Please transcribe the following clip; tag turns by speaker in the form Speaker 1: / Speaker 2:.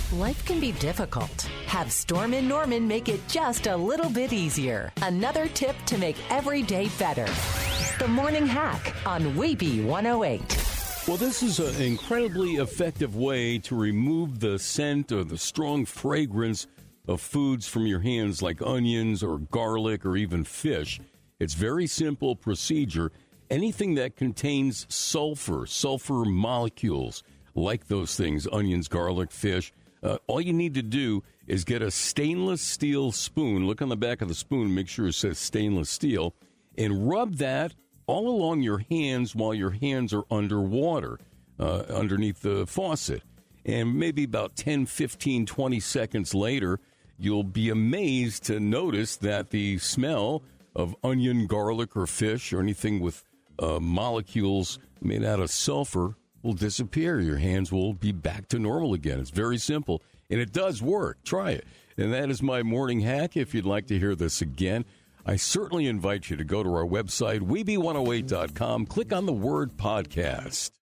Speaker 1: Life can be difficult. Have Storm and Norman make it just a little bit easier. Another tip to make every day better. The Morning Hack on Weeby 108.
Speaker 2: Well, this is an incredibly effective way to remove the scent or the strong fragrance of foods from your hands like onions or garlic or even fish. It's very simple procedure. Anything that contains sulfur molecules, like those things, onions, garlic, fish, all you need to do is get a stainless steel spoon. Look on the back of the spoon, make sure it says stainless steel, and rub that all along your hands while your hands are underwater, underneath the faucet. And maybe about 10, 15, 20 seconds later, you'll be amazed to notice that the smell of onion, garlic, or fish, or anything with molecules made out of sulfur will disappear. Your hands will be back to normal again. It's very simple, and it does work. Try it. And that is my morning hack. If you'd like to hear this again, I certainly invite you to go to our website, Weeby108.com. Click on the word podcast.